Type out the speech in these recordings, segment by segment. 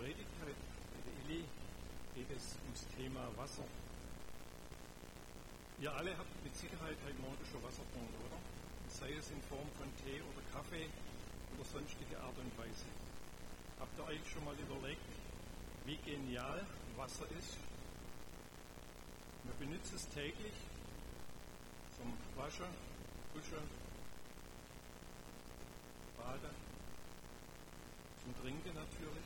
Predigt heute bei der Eli geht es ums Thema Wasser. Ihr alle habt mit Sicherheit heute Morgen schon Wasser getrunken, oder? Sei es in Form von Tee oder Kaffee oder sonstige Art und Weise. Habt ihr euch schon mal überlegt, wie genial Wasser ist? Wir benutzen es täglich zum Waschen, Duschen, Baden, zum Trinken natürlich.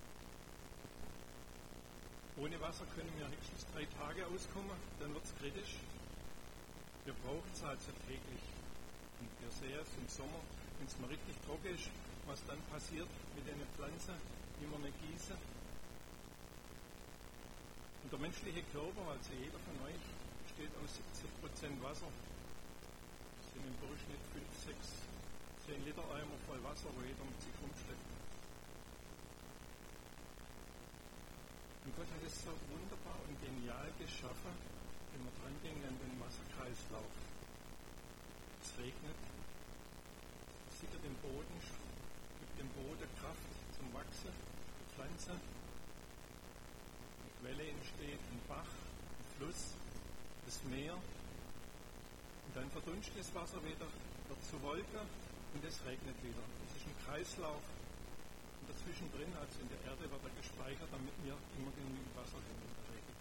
Ohne Wasser können wir höchstens 3 Tage auskommen, dann wird es kritisch. Wir brauchen es also täglich. Und wir sehen es im Sommer, wenn es mal richtig trocken ist, was dann passiert mit den Pflanzen, die wir nicht gießen. Und der menschliche Körper, also jeder von euch, besteht aus 70% Wasser. Das sind im Durchschnitt 5, 6, 10 Liter Eimer voll Wasser, wo jeder mit sich rumschleppt. Und Gott hat es so wunderbar und genial geschaffen, wenn wir dran denken an den Wasserkreislauf. Es regnet, es sickert den Boden, gibt dem Boden Kraft zum Wachsen, die Pflanze. Eine Quelle entsteht, ein Bach, ein Fluss, das Meer. Und dann verdunstet das Wasser wieder, wird zu Wolke und es regnet wieder. Das ist ein Kreislauf. Und dazwischen drin, also in der Erde, wird er gespeichert, damit wir immer genügend Wasser haben in der Regel.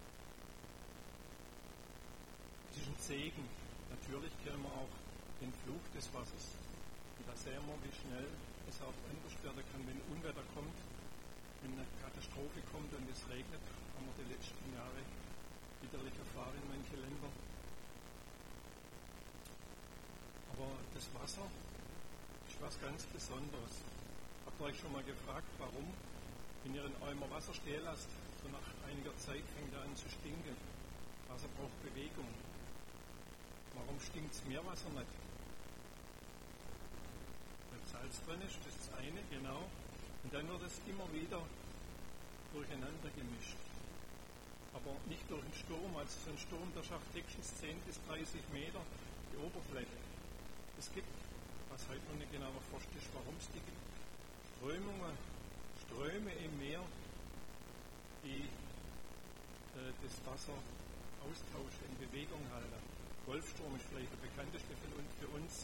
Es ist ein Segen. Natürlich kennen wir auch den Fluch des Wassers. Und da sehen wir, wie schnell es auch anders werden kann, wenn Unwetter kommt, wenn eine Katastrophe kommt und es regnet, haben wir die letzten Jahre widerlich erfahren in manchen Ländern. Aber das Wasser ist was ganz Besonderes. Habt ihr euch schon mal gefragt, warum, wenn ihr einen Eimer Wasser stehen lasst, so nach einiger Zeit fängt er an zu stinken? Wasser braucht Bewegung. Warum stinkt das Meerwasser nicht? Weil Salz drin ist, das ist das eine, genau. Und dann wird es immer wieder durcheinander gemischt. Aber nicht durch einen Sturm. Also so ein Sturm, der schafft höchstens 10 bis 30 Meter die Oberfläche. Es gibt, was heute noch nicht genau erforscht ist, warum es die gibt, Ströme im Meer, die das Wasser austauschen, in Bewegung halten. Golfstrom ist vielleicht der bekannteste für uns.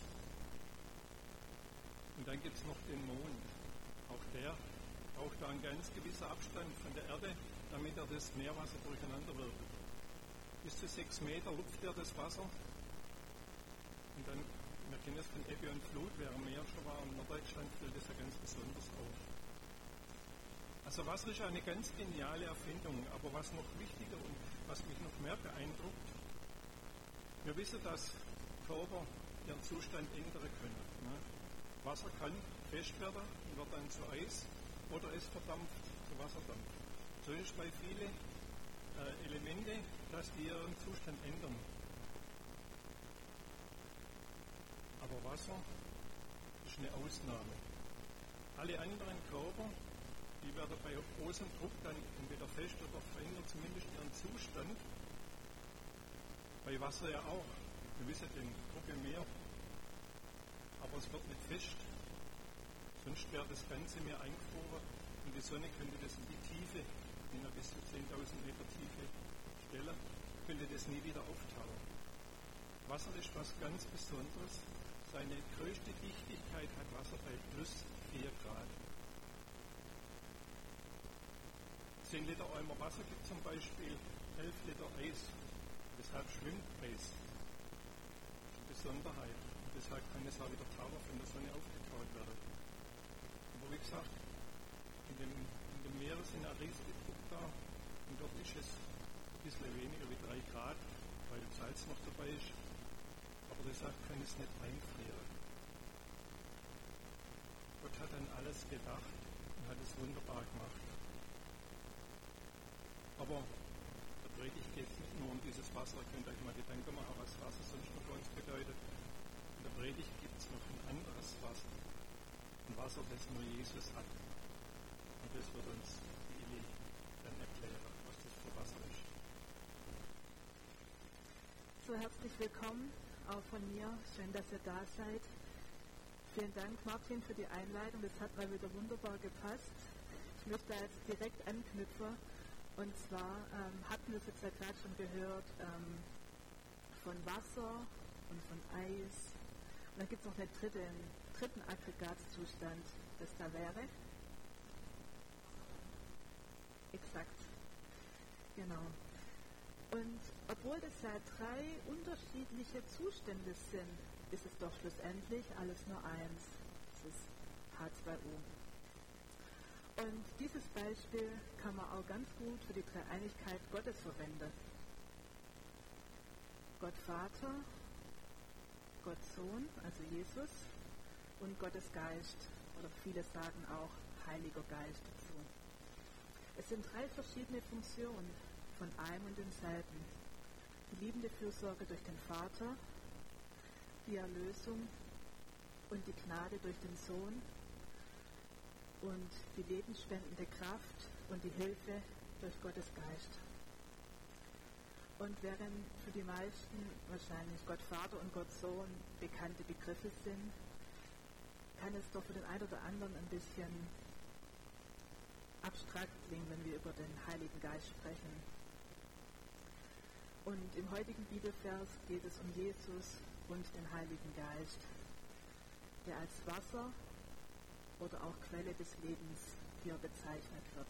Und dann gibt es noch den Mond. Auch der braucht da einen ganz gewissen Abstand von der Erde, damit er das Meerwasser durcheinander wirbelt. Bis zu 6 Meter lupft er das Wasser. Und dann, wir kennen das von Ebbe und Flut, wer am Meer schon war, und in Norddeutschland fällt das ja ganz besonders auf. Also Wasser ist eine ganz geniale Erfindung, aber was noch wichtiger und was mich noch mehr beeindruckt, wir wissen, dass Körper ihren Zustand ändern können. Ne? Wasser kann fest werden und wird dann zu Eis oder es verdampft, zu Wasserdampf. So ist es bei vielen Elemente, dass die ihren Zustand ändern. Aber Wasser ist eine Ausnahme. Alle anderen Körper, die werden bei großem Druck dann entweder fest oder verändern zumindest ihren Zustand. Bei Wasser ja auch. Wir wissen den Druck im Meer. Aber es wird nicht fest. Sonst wäre das ganze Meer eingefroren und die Sonne könnte das in die Tiefe, in einer bis zu 10.000 Meter Tiefe Stelle, könnte das nie wieder auftauen. Wasser ist was ganz Besonderes. Seine größte Dichtigkeit hat Wasser bei plus 4 Grad. 10 Liter Eimer Wasser gibt zum Beispiel 11 Liter Eis. Deshalb schwimmt Eis. Das ist eine Besonderheit. Und deshalb kann es auch wieder tauer von der Sonne aufgetaut werden. Aber wie gesagt, in dem Meer sind ein riesiger Druck da. Und dort ist es ein bisschen weniger wie 3 Grad, weil Salz noch dabei ist. Aber deshalb kann es nicht einfrieren. Gott hat an alles gedacht und hat es wunderbar gemacht. Aber der Predigt geht es nicht nur um dieses Wasser. Ihr könnt euch mal Gedanken machen, was Wasser sonst noch für uns bedeutet. In der Predigt gibt es noch ein anderes Wasser. Ein Wasser, das nur Jesus hat. Und das wird uns die Eli dann erklären, was das für Wasser ist. So, herzlich willkommen auch von mir. Schön, dass ihr da seid. Vielen Dank, Martin, für die Einleitung. Das hat mal wieder wunderbar gepasst. Ich möchte da jetzt direkt anknüpfen. Und zwar hatten wir es jetzt ja gerade schon gehört von Wasser und von Eis. Und dann gibt es noch einen dritten Aggregatzustand, das da wäre. Exakt. Genau. Und obwohl das ja 3 unterschiedliche Zustände sind, ist es doch schlussendlich alles nur eins. Das ist H2O. Und dieses Beispiel kann man auch ganz gut für die Dreieinigkeit Gottes verwenden. Gott Vater, Gott Sohn, also Jesus, und Gottes Geist, oder viele sagen auch Heiliger Geist dazu. Es sind 3 verschiedene Funktionen von einem und denselben. Die liebende Fürsorge durch den Vater, die Erlösung und die Gnade durch den Sohn und die lebensspendende Kraft und die Hilfe durch Gottes Geist. Und während für die meisten wahrscheinlich Gott Vater und Gott Sohn bekannte Begriffe sind, kann es doch für den einen oder anderen ein bisschen abstrakt klingen, wenn wir über den Heiligen Geist sprechen. Und im heutigen Bibelvers geht es um Jesus und den Heiligen Geist, der als Wasser oder auch Quelle des Lebens hier bezeichnet wird.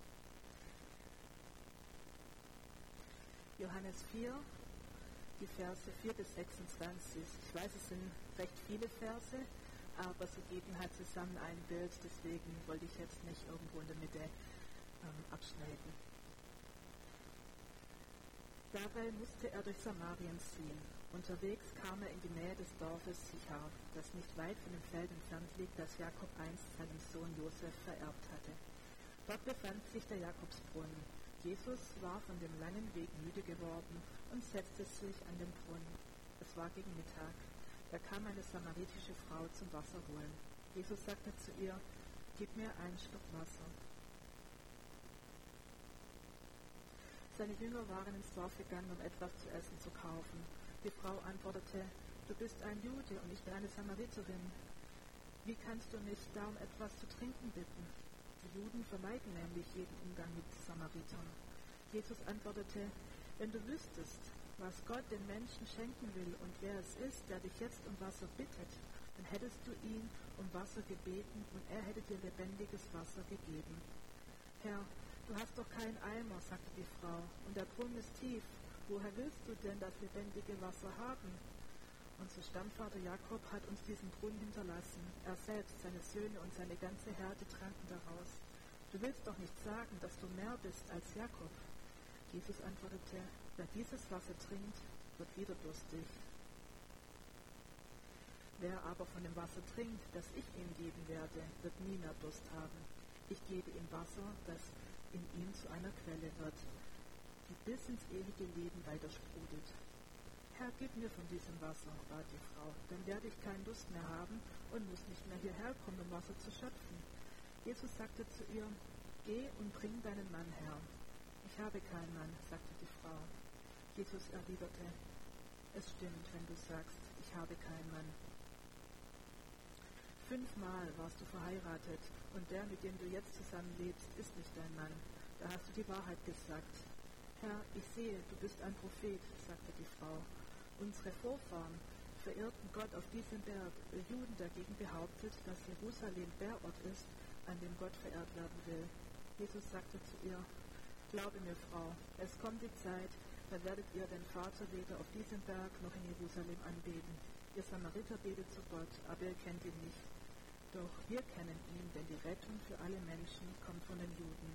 Johannes 4, die Verse 4 bis 26. Ich weiß, es sind recht viele Verse, aber sie geben halt zusammen ein Bild, deswegen wollte ich jetzt nicht irgendwo in der Mitte abschneiden. Dabei musste er durch Samarien ziehen. Unterwegs kam er in die Nähe des Dorfes Sichar, das nicht weit von dem Feld entfernt liegt, das Jakob einst seinem Sohn Josef vererbt hatte. Dort befand sich der Jakobsbrunnen. Jesus war von dem langen Weg müde geworden und setzte sich an den Brunnen. Es war gegen Mittag. Da kam eine samaritische Frau zum Wasser holen. Jesus sagte zu ihr: Gib mir einen Schluck Wasser. Seine Jünger waren ins Dorf gegangen, um etwas zu essen zu kaufen. Die Frau antwortete: Du bist ein Jude und ich bin eine Samariterin. Wie kannst du mich da um etwas zu trinken bitten? Die Juden vermeiden nämlich jeden Umgang mit Samaritern. Jesus antwortete: Wenn du wüsstest, was Gott den Menschen schenken will und wer es ist, der dich jetzt um Wasser bittet, dann hättest du ihn um Wasser gebeten und er hätte dir lebendiges Wasser gegeben. Herr, du hast doch keinen Eimer, sagte die Frau, und der Brunnen ist tief. Woher willst du denn das lebendige Wasser haben? Unser Stammvater Jakob hat uns diesen Brunnen hinterlassen. Er selbst, seine Söhne und seine ganze Herde tranken daraus. Du willst doch nicht sagen, dass du mehr bist als Jakob. Jesus antwortete: Wer dieses Wasser trinkt, wird wieder durstig. Wer aber von dem Wasser trinkt, das ich ihm geben werde, wird nie mehr Durst haben. Ich gebe ihm Wasser, das in ihm zu einer Quelle wird, die bis ins ewige Leben weiter sprudelt. Herr, gib mir von diesem Wasser, bat die Frau, dann werde ich keinen Durst mehr haben und muss nicht mehr hierher kommen, um Wasser zu schöpfen. Jesus sagte zu ihr: Geh und bring deinen Mann her. Ich habe keinen Mann, sagte die Frau. Jesus erwiderte: Es stimmt, wenn du sagst, ich habe keinen Mann. 5-mal warst du verheiratet und der, mit dem du jetzt zusammenlebst, ist nicht dein Mann. Da hast du die Wahrheit gesagt. Herr, ich sehe, du bist ein Prophet, sagte die Frau. Unsere Vorfahren verehrten Gott auf diesem Berg. Ihr Juden dagegen behauptet, dass Jerusalem der Ort ist, an dem Gott verehrt werden will. Jesus sagte zu ihr: Glaube mir, Frau, es kommt die Zeit, da werdet ihr den Vater weder auf diesem Berg noch in Jerusalem anbeten. Ihr Samariter betet zu Gott, aber ihr kennt ihn nicht. Doch wir kennen ihn, denn die Rettung für alle Menschen kommt von den Juden.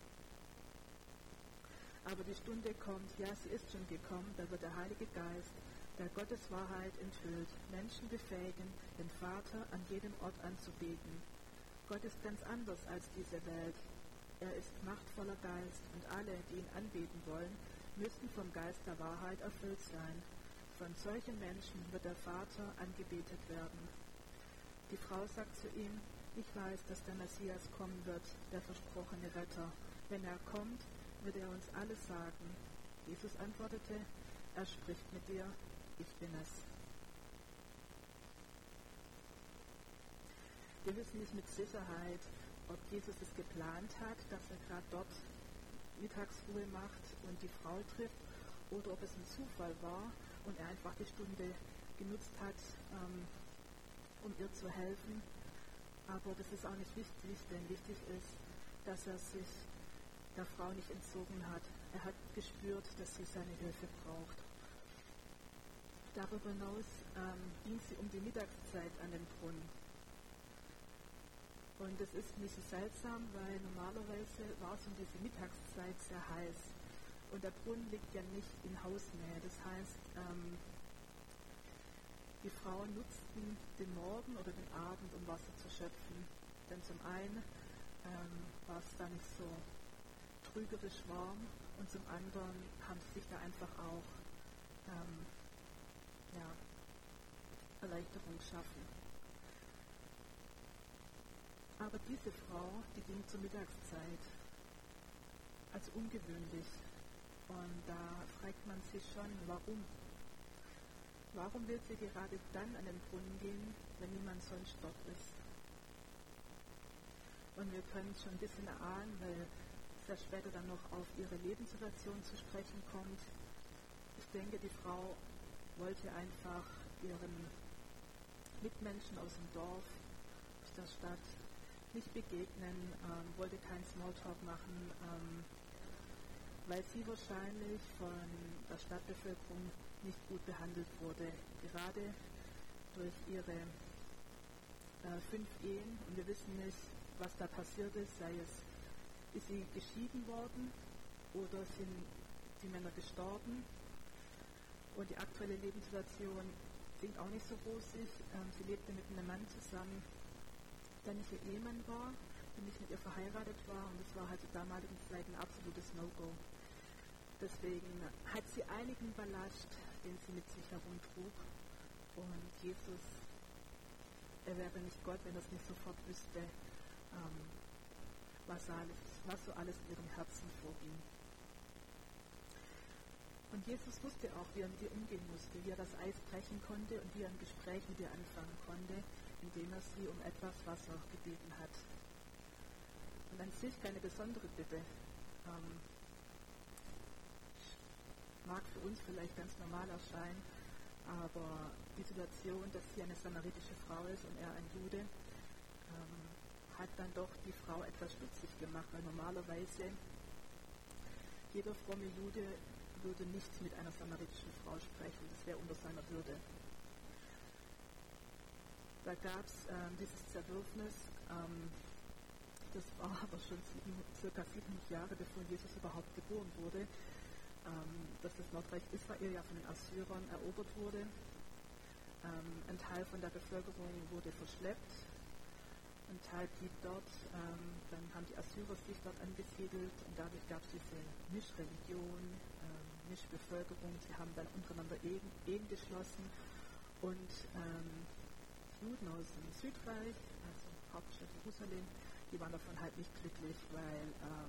Aber die Stunde kommt, ja, sie ist schon gekommen, da wird der Heilige Geist, der Gottes Wahrheit enthüllt, Menschen befähigen, den Vater an jedem Ort anzubeten. Gott ist ganz anders als diese Welt. Er ist machtvoller Geist und alle, die ihn anbeten wollen, müssen vom Geist der Wahrheit erfüllt sein. Von solchen Menschen wird der Vater angebetet werden. Die Frau sagt zu ihm: Ich weiß, dass der Messias kommen wird, der versprochene Retter. Wenn er kommt, wird er uns alles sagen. Jesus antwortete: Er spricht mit dir, ich bin es. Wir wissen nicht mit Sicherheit, ob Jesus es geplant hat, dass er gerade dort Mittagsruhe macht und die Frau trifft, oder ob es ein Zufall war und er einfach die Stunde genutzt hat, um ihr zu helfen. Aber das ist auch nicht wichtig, denn wichtig ist, dass er sich der Frau nicht entzogen hat. Er hat gespürt, dass sie seine Hilfe braucht. Darüber hinaus ging sie um die Mittagszeit an den Brunnen. Und das ist nicht so seltsam, weil normalerweise war es um diese Mittagszeit sehr heiß. Und der Brunnen liegt ja nicht in Hausnähe. Das heißt, die Frauen nutzten den Morgen oder den Abend, um Wasser zu schöpfen. Denn zum einen war es da nicht so trügerisch warm und zum anderen haben sie sich da einfach auch Erleichterung geschaffen. Aber diese Frau, die ging zur Mittagszeit, also ungewöhnlich. Und da fragt man sich schon, warum? Warum will sie gerade dann an den Brunnen gehen, wenn niemand sonst dort ist? Und wir können schon ein bisschen erahnen, weil es ja später dann noch auf ihre Lebenssituation zu sprechen kommt. Ich denke, die Frau wollte einfach ihren Mitmenschen aus dem Dorf, aus der Stadt, nicht begegnen, wollte keinen Smalltalk machen, weil sie wahrscheinlich von der Stadtbevölkerung nicht gut behandelt wurde, gerade durch ihre 5 Ehen. Und wir wissen nicht, was da passiert ist, sei es, ist sie geschieden worden oder sind die Männer gestorben. Und die aktuelle Lebenssituation klingt auch nicht so rosig. Sie lebte mit einem Mann zusammen, der nicht ihr Ehemann war, der nicht mit ihr verheiratet war, und das war halt zur damaligen Zeit ein absolutes No-Go. Deswegen hat sie einigen Ballast, den sie mit sich herumtrug, und Jesus, er wäre nicht Gott, wenn er es nicht sofort wüsste, was so alles in ihrem Herzen vorging. Und Jesus wusste auch, wie er mit ihr umgehen musste, wie er das Eis brechen konnte und wie er ein Gespräch mit ihr anfangen konnte, indem er sie um etwas Wasser gebeten hat. Und an sich keine besondere Bitte. Mag für uns vielleicht ganz normal erscheinen, aber die Situation, dass sie eine samaritische Frau ist und er ein Jude, hat dann doch die Frau etwas stutzig gemacht, weil normalerweise jeder fromme Jude würde nicht mit einer samaritischen Frau sprechen, das wäre unter seiner Würde. Da gab es dieses Zerwürfnis, das war aber schon circa 700 Jahre, bevor Jesus überhaupt geboren wurde, dass das Nordreich Israel ja von den Assyrern erobert wurde. Ein Teil von der Bevölkerung wurde verschleppt, ein Teil blieb dort, dann haben die Assyrer sich dort angesiedelt und dadurch gab es diese Mischreligion, Mischbevölkerung. Sie haben dann untereinander Ehen geschlossen und Juden aus dem Südreich, also Hauptstadt Jerusalem, die waren davon halt nicht glücklich, weil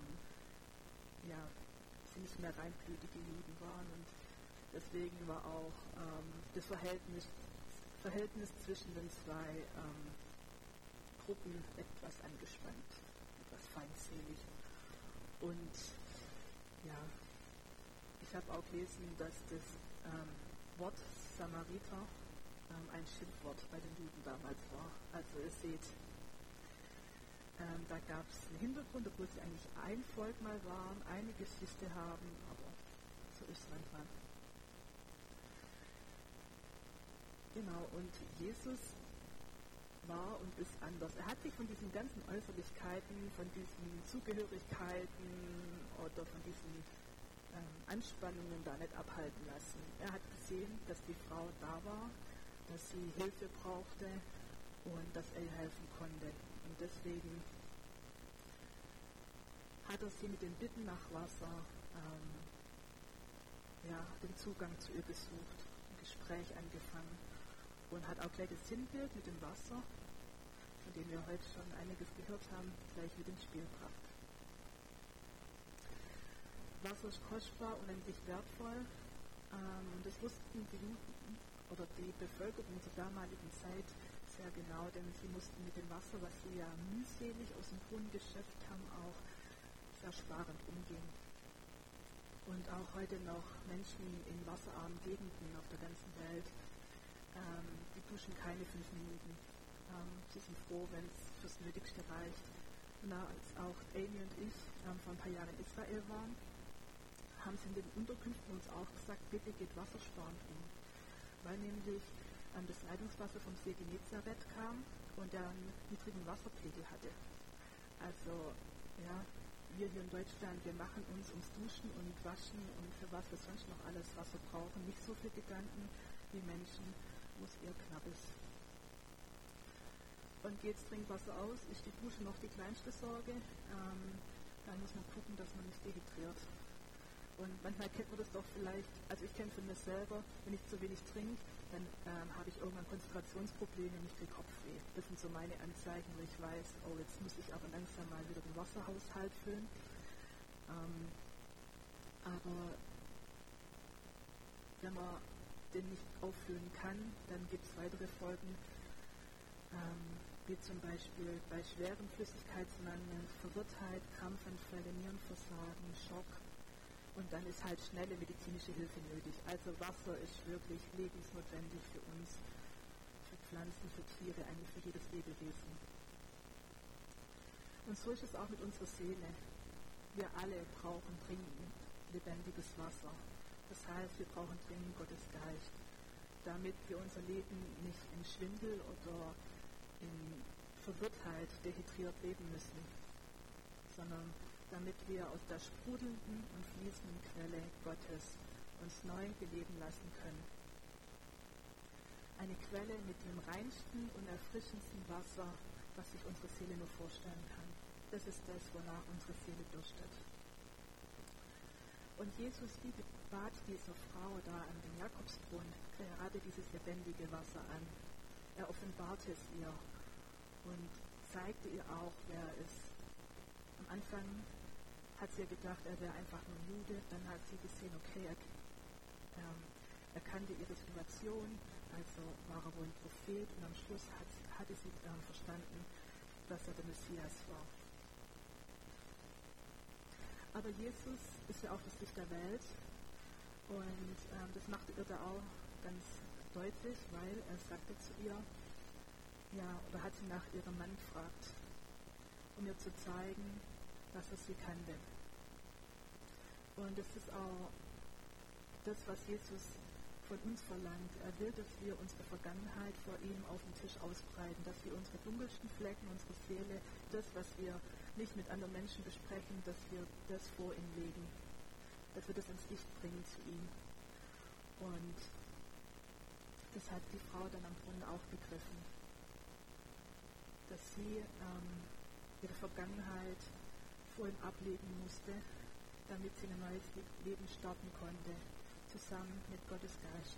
sie nicht mehr reinblütige Juden waren, und deswegen war auch das Verhältnis zwischen den zwei Gruppen etwas angespannt, etwas feindselig. Und ich habe auch gelesen, dass das Wort Samariter ein Schimpfwort bei den Juden damals war. Also ihr seht, da gab es einen Hintergrund, obwohl sie eigentlich ein Volk mal waren, eine Geschichte haben, aber so ist es manchmal. Genau, und Jesus war und ist anders. Er hat sich von diesen ganzen Äußerlichkeiten, von diesen Zugehörigkeiten oder von diesen Anspannungen da nicht abhalten lassen. Er hat gesehen, dass die Frau da war, dass sie Hilfe brauchte und dass er ihr helfen konnte. Und deswegen hat er sie mit den Bitten nach Wasser den Zugang zu ihr gesucht, ein Gespräch angefangen und hat auch gleich das Sinnbild mit dem Wasser, von dem wir heute schon einiges gehört haben, gleich mit ins Spiel gebracht. Wasser ist kostbar, unendlich wertvoll, und das wussten die Juden oder die Bevölkerung zur damaligen Zeit sehr genau, denn sie mussten mit dem Wasser, was sie ja mühselig aus dem Brunnen geschöpft haben, auch sehr sparend umgehen. Und auch heute noch Menschen in wasserarmen Gegenden auf der ganzen Welt, die duschen keine 5 Minuten. Sie sind froh, wenn es fürs Nötigste reicht. Und als auch Amy und ich vor ein paar Jahren in Israel waren, haben sie in den Unterkünften uns auch gesagt, bitte geht wassersparend um. Weil nämlich das Leitungswasser vom See Genezareth kam und der einen niedrigen Wasserpegel hatte. Also, ja, wir hier in Deutschland, wir machen uns ums Duschen und Waschen und für was wir sonst noch alles Wasser brauchen, nicht so viel Gedanken wie Menschen, wo es eher knapp ist. Und geht's Trinkwasser aus, ist die Dusche noch die kleinste Sorge. Dann muss man gucken, dass man nicht dehydriert. Und manchmal kennt man das doch vielleicht, also ich kenne von mir selber, wenn ich zu wenig trinke, dann habe ich irgendwann Konzentrationsprobleme und ich kriege Kopfweh. Das sind so meine Anzeichen, wo ich weiß, oh, jetzt muss ich aber langsam mal wieder den Wasserhaushalt füllen. Aber wenn man den nicht auffüllen kann, dann gibt es weitere Folgen, wie zum Beispiel bei schweren Flüssigkeitsmangel, Verwirrtheit, Krampfanfälle, Nierenversagen, Schock. Und dann ist halt schnelle medizinische Hilfe nötig. Also Wasser ist wirklich lebensnotwendig für uns, für Pflanzen, für Tiere, eigentlich für jedes Lebewesen. Und so ist es auch mit unserer Seele. Wir alle brauchen dringend lebendiges Wasser. Das heißt, wir brauchen dringend Gottes Geist, damit wir unser Leben nicht in Schwindel oder in Verwirrtheit dehydriert leben müssen, sondern damit wir aus der sprudelnden und fließenden Quelle Gottes uns neu beleben lassen können. Eine Quelle mit dem reinsten und erfrischendsten Wasser, was sich unsere Seele nur vorstellen kann. Das ist das, wonach unsere Seele dürstet. Und Jesus bat dieser Frau da an dem Jakobsbrunnen gerade dieses lebendige Wasser an. Er offenbarte es ihr und zeigte ihr auch, wer er ist. Am Anfang hat sie ja gedacht, er wäre einfach nur Jude. Dann hat sie gesehen, okay, er kannte ihre Situation, also war er wohl ein Prophet. Und am Schluss hatte sie verstanden, dass er der Messias war. Aber Jesus ist ja auch das Licht der Welt. Und das machte ihr da auch ganz deutlich, weil er sagte zu ihr, ja, oder hat sie nach ihrem Mann gefragt, um ihr zu zeigen, dass er sie kannte. Und das ist auch das, was Jesus von uns verlangt. Er will, dass wir unsere Vergangenheit vor ihm auf dem Tisch ausbreiten, dass wir unsere dunkelsten Flecken, unsere Seele, das, was wir nicht mit anderen Menschen besprechen, dass wir das vor ihm legen, dass wir das ins Licht bringen zu ihm. Und das hat die Frau dann am Brunnen auch begriffen, dass sie ihre Vergangenheit vor ihm ablegen musste, damit sie ein neues Leben starten konnte, zusammen mit Gottes Geist.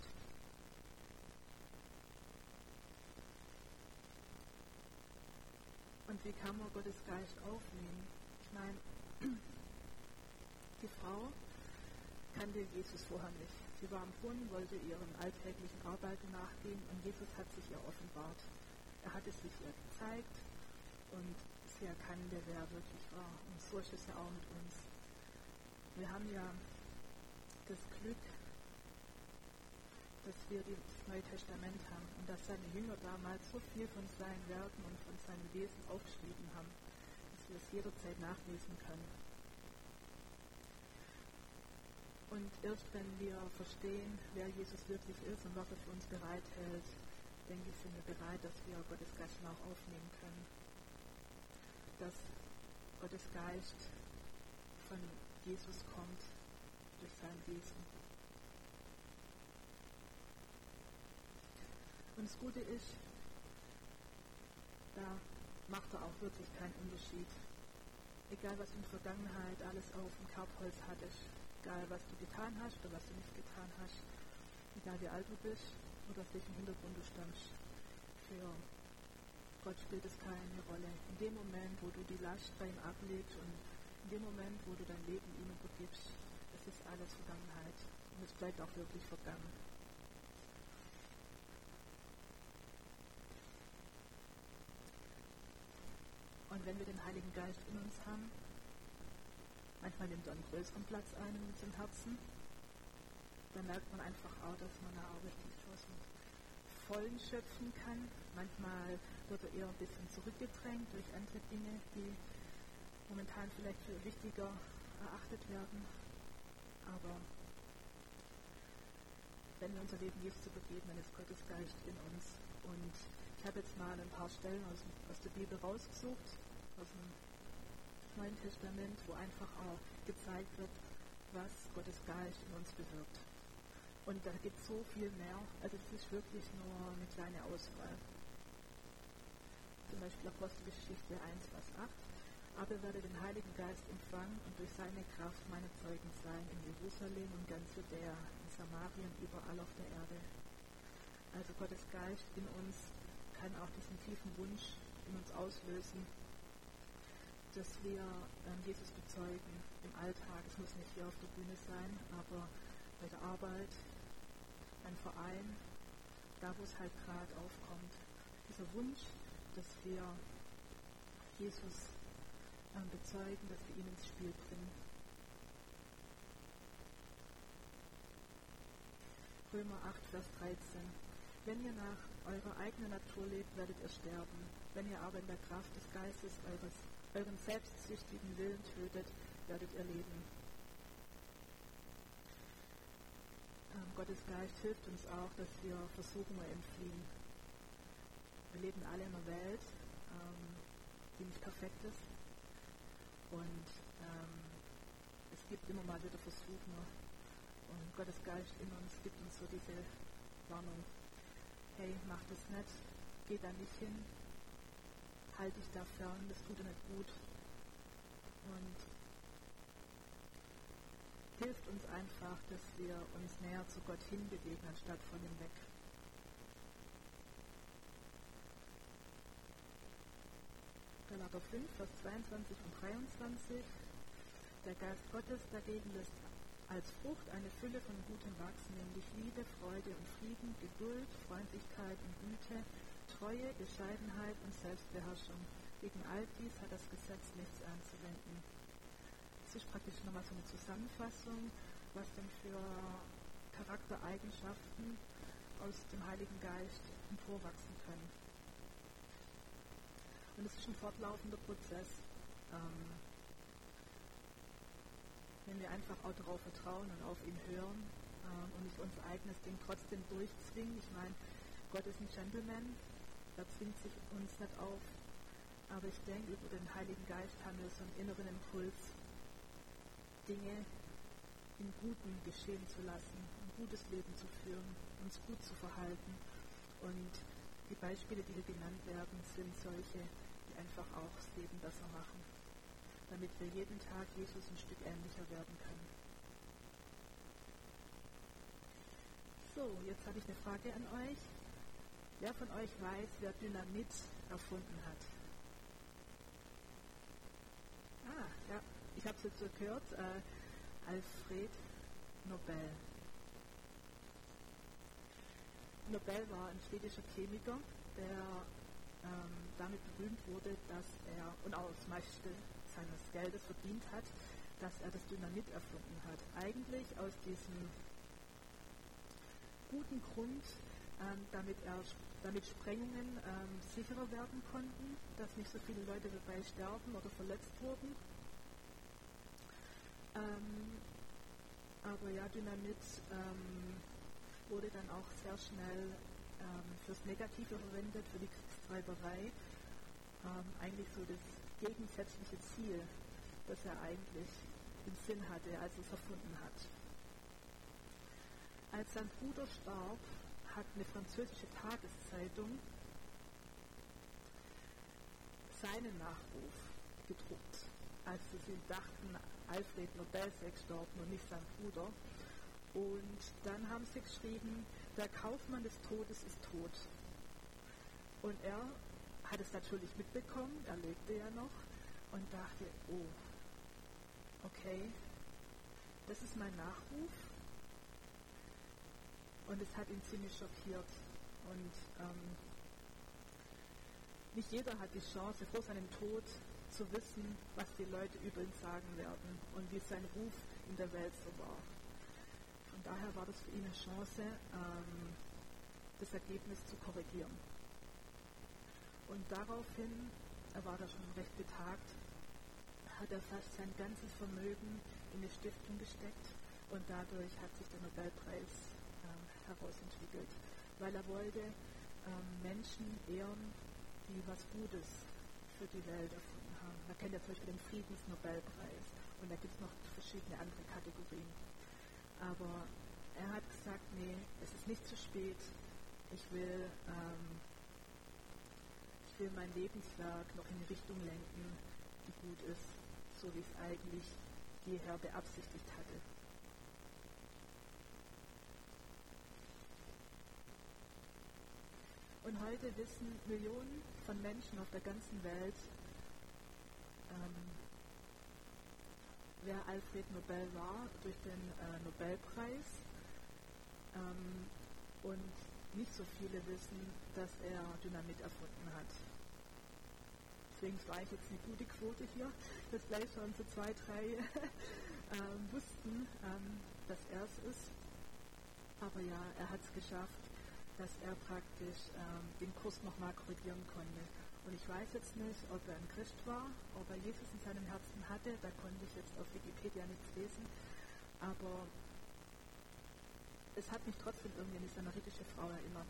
Und wie kann man Gottes Geist aufnehmen? Ich meine, die Frau kannte Jesus vorher nicht. Sie war am Brunnen, wollte ihren alltäglichen Arbeiten nachgehen und Jesus hat sich ihr offenbart. Er hat es sich ihr gezeigt und sie erkannte, wer er wirklich war. Und so ist es ja auch mit uns. Wir haben ja das Glück, dass wir das Neue Testament haben und dass seine Jünger damals so viel von seinen Werken und von seinem Wesen aufgeschrieben haben, dass wir es jederzeit nachlesen können. Und erst wenn wir verstehen, wer Jesus wirklich ist und was er für uns bereithält, denke ich, sind wir bereit, dass wir Gottes Geist auch aufnehmen können. Dass Gottes Geist von Jesus kommt durch sein Wesen. Und das Gute ist, da macht er auch wirklich keinen Unterschied. Egal, was du in der Vergangenheit alles auf dem Kerbholz hattest, egal, was du getan hast oder was du nicht getan hast, egal wie alt du bist oder aus welchem Hintergrund du stammst, für Gott spielt es keine Rolle. In dem Moment, wo du die Last bei ihm ablegst und in dem Moment, wo du dein Leben ihm übergibst, das ist alles Vergangenheit. Und es bleibt auch wirklich vergangen. wenn wir den Heiligen Geist in uns haben, manchmal nimmt er einen größeren Platz ein in unserem Herzen, dann merkt man einfach auch, dass man da auch richtig so aus dem Vollen schöpfen kann. Manchmal wird er eher ein bisschen zurückgedrängt durch andere Dinge, die momentan vielleicht für wichtiger erachtet werden. Aber wenn wir unser Leben Jesus übergeben, dann ist Gottes Geist in uns. Und ich habe jetzt mal ein paar Stellen aus der Bibel rausgesucht, aus dem Neuen Testament, wo einfach auch gezeigt wird, was Gottes Geist in uns bewirkt. Und da gibt es so viel mehr, also es ist wirklich nur eine kleine Auswahl. Zum Beispiel Apostelgeschichte 1, Vers 8. Aber ihr werdet den Heiligen Geist empfangen und durch seine Kraft meine Zeugen sein in Jerusalem und ganz Judäa, in Samarien, überall auf der Erde. Also Gottes Geist in uns kann auch diesen tiefen Wunsch in uns auslösen, dass wir Jesus bezeugen im Alltag. Es muss nicht hier auf der Bühne sein, aber bei der Arbeit, beim Verein, da wo es halt gerade aufkommt. Dieser Wunsch, dass wir Jesus bezeugen, dass wir ihn ins Spiel bringen. Römer 8, Vers 13. Wenn ihr nach eurer eigenen Natur lebt, werdet ihr sterben. Wenn ihr aber in der Kraft des Geistes euren selbstsüchtigen Willen tötet, werdet ihr leben. Gottes Geist hilft uns auch, dass wir Versuchungen entfliehen. Wir leben alle in einer Welt, die nicht perfekt ist. Und es gibt immer mal wieder Versuchungen. Und Gottes Geist in uns gibt uns so diese Warnung. Hey, mach das nicht, geh da nicht hin, halt dich da fern, das tut dir nicht gut. Und hilft uns einfach, dass wir uns näher zu Gott hinbewegen, anstatt von ihm weg. Galater 5, Vers 22 und 23. Der Geist Gottes dagegen lässt als Frucht eine Fülle von Gutem wachsen, nämlich Liebe, Freude und Frieden, Geduld, Freundlichkeit und Güte, Treue, Bescheidenheit und Selbstbeherrschung. Gegen all dies hat das Gesetz nichts anzuwenden. Das ist praktisch nochmal so eine Zusammenfassung, was denn für Charaktereigenschaften aus dem Heiligen Geist emporwachsen können. Und es ist ein fortlaufender Prozess. Wenn wir einfach auch darauf vertrauen und auf ihn hören und nicht unser eigenes Ding trotzdem durchzwingen. Ich meine, Gott ist ein Gentleman, er zwingt sich uns nicht auf. Aber ich denke, über den Heiligen Geist haben wir so einen inneren Impuls, Dinge im Guten geschehen zu lassen, ein gutes Leben zu führen, uns gut zu verhalten. Und die Beispiele, die hier genannt werden, sind solche, die einfach auch das Leben besser machen, damit wir jeden Tag Jesus ein Stück ähnlicher werden können. So, jetzt habe ich eine Frage an euch. Wer von euch weiß, wer Dynamit erfunden hat? Ja, ich habe es jetzt so gehört, Alfred Nobel. Nobel war ein schwedischer Chemiker, der damit berühmt wurde, dass er, und auch das meiste seines Geldes verdient hat, dass er das Dynamit erfunden hat. Eigentlich aus diesem guten Grund, damit Sprengungen sicherer werden konnten, dass nicht so viele Leute dabei sterben oder verletzt wurden. Aber ja, Dynamit wurde dann auch sehr schnell fürs Negative verwendet, für die Kriegstreiberei. Eigentlich so das gegensätzliche Ziel, das er eigentlich im Sinn hatte, als er es erfunden hat. Als sein Bruder starb, hat eine französische Tageszeitung seinen Nachruf gedruckt, als sie dachten, Alfred Nobel sei gestorben und nicht sein Bruder. Und dann haben sie geschrieben, der Kaufmann des Todes ist tot. Und er hat es natürlich mitbekommen, er lebte ja noch, und dachte, oh, okay, das ist mein Nachruf. Und es hat ihn ziemlich schockiert. Und nicht jeder hat die Chance, vor seinem Tod zu wissen, was die Leute über ihn sagen werden und wie sein Ruf in der Welt so war. Von daher war das für ihn eine Chance, das Ergebnis zu korrigieren. Und daraufhin, er war da schon recht betagt, hat er fast sein ganzes Vermögen in eine Stiftung gesteckt und dadurch hat sich der Nobelpreis herausentwickelt, weil er wollte Menschen ehren, die was Gutes für die Welt erfunden haben. Man kennt ja zum Beispiel den Friedensnobelpreis und da gibt es noch verschiedene andere Kategorien. Aber er hat gesagt, nee, es ist nicht zu spät, ich will mein Lebenswerk noch in eine Richtung lenken, die gut ist, so wie es eigentlich jeher beabsichtigt hatte. Und heute wissen Millionen von Menschen auf der ganzen Welt, wer Alfred Nobel war durch den Nobelpreis. Und nicht so viele wissen, dass er Dynamit erfunden hat. Deswegen war ich jetzt eine gute Quote hier, dass gleich schon so 2, 3 wussten, dass er es ist. Aber ja, er hat es geschafft, dass er praktisch den Kurs nochmal korrigieren konnte. Und ich weiß jetzt nicht, ob er ein Christ war, ob er Jesus in seinem Herzen hatte, da konnte ich jetzt auf Wikipedia nichts lesen. Aber es hat mich trotzdem irgendwie an die samaritische Frau erinnert.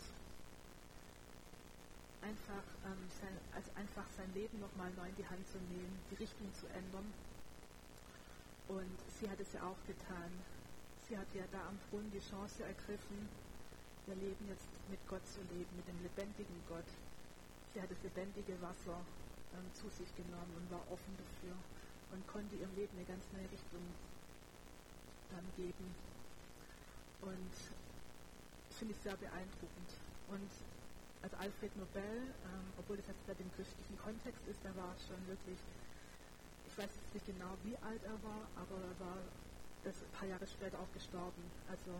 Einfach sein Leben nochmal neu in die Hand zu nehmen, die Richtung zu ändern. Und sie hat es ja auch getan. Sie hat ja da am Brunnen die Chance ergriffen, ihr Leben jetzt mit Gott zu leben, mit dem lebendigen Gott. Sie hat das lebendige Wasser zu sich genommen und war offen dafür und konnte ihrem Leben eine ganz neue Richtung geben. Und das finde ich sehr beeindruckend. Und also Alfred Nobel, obwohl das jetzt bei dem christlichen Kontext ist, der war schon wirklich, ich weiß jetzt nicht genau, wie alt er war, aber er ist ein paar Jahre später auch gestorben. Also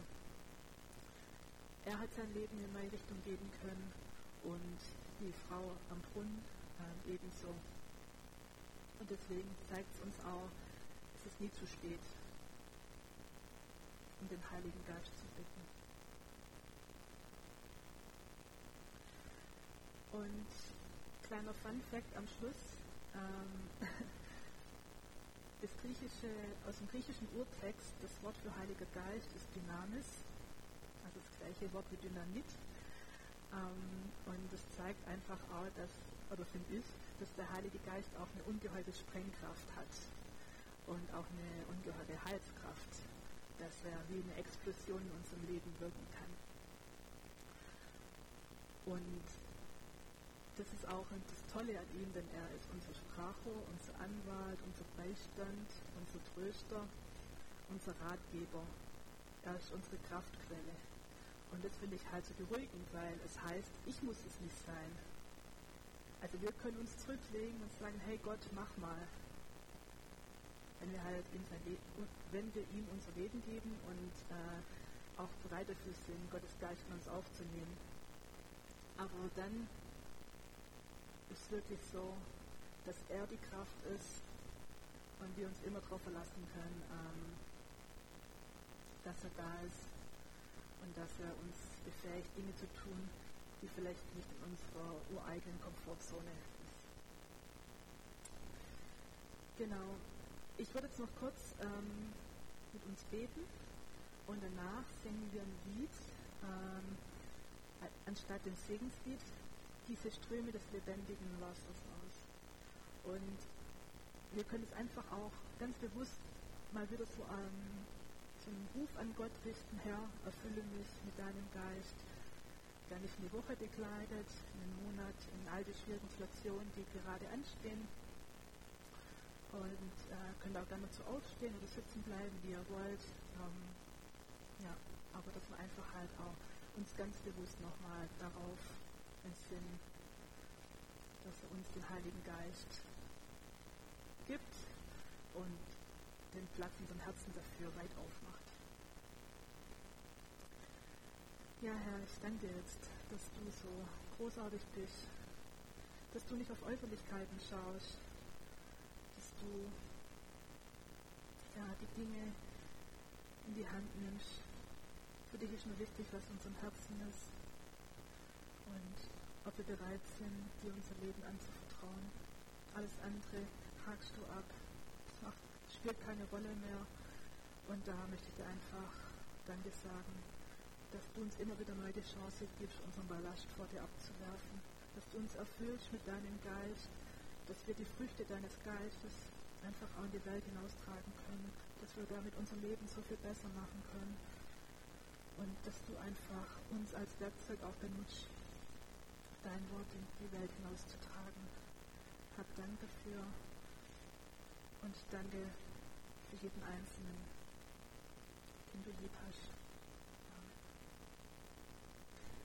er hat sein Leben in eine neue Richtung geben können und die Frau am Brunnen ebenso. Und deswegen zeigt es uns auch, es ist nie zu spät, um den Heiligen Geist zu bitten. Und kleiner Fun-Fact am Schluss, aus dem griechischen Urtext, das Wort für Heiliger Geist ist Dynamis, also das gleiche Wort wie Dynamit. Und das zeigt einfach auch, finde ich, dass der Heilige Geist auch eine ungeheure Sprengkraft hat und auch eine ungeheure Heilskraft, dass er wie eine Explosion in unserem Leben wirken kann. Und das ist auch das Tolle an ihm, denn er ist unser Sprachrohr, unser Anwalt, unser Beistand, unser Tröster, unser Ratgeber. Er ist unsere Kraftquelle. Und das finde ich halt so beruhigend, weil es heißt, ich muss es nicht sein. Also wir können uns zurücklegen und sagen, hey Gott, mach mal. Wenn wir ihm unser Leben geben und auch bereit dafür sind, Gottes Geist in uns aufzunehmen. Aber dann ist wirklich so, dass er die Kraft ist und wir uns immer darauf verlassen können, dass er da ist und dass er uns befähigt, Dinge zu tun, die vielleicht nicht in unserer ureigenen Komfortzone ist. Genau. Ich würde jetzt noch kurz mit uns beten und danach singen wir ein Lied, anstatt dem Segenslied, diese Ströme des lebendigen Wassers aus. Und wir können es einfach auch ganz bewusst mal wieder so einen Ruf an Gott richten, Herr, erfülle mich mit deinem Geist, der mich eine Woche begleitet, einen Monat, in all die schwierigen Situationen, die gerade anstehen. Und könnt auch gerne zu aufstehen oder sitzen bleiben, wie ihr wollt. Aber dass wir einfach halt auch uns ganz bewusst nochmal darauf entsinnen, dass er uns den Heiligen Geist gibt und den Platz in unserem Herzen dafür weit aufmacht. Ja, Herr, ich danke dir jetzt, dass du so großartig bist, dass du nicht auf Äußerlichkeiten schaust, du die Dinge in die Hand nimmst. Für dich ist nur wichtig, was in unserem Herzen ist und ob wir bereit sind, dir unser Leben anzuvertrauen. Alles andere hakst du ab. Das spielt keine Rolle mehr. Und da möchte ich dir einfach Danke sagen, dass du uns immer wieder neu die Chance gibst, unseren Ballast vor dir abzuwerfen. Dass du uns erfüllst mit deinem Geist, dass wir die Früchte deines Geistes einfach auch in die Welt hinaustragen können, dass wir damit unser Leben so viel besser machen können und dass du einfach uns als Werkzeug auch benutzt, dein Wort in die Welt hinauszutragen. Hab Dank dafür und danke für jeden Einzelnen, den du lieb hast.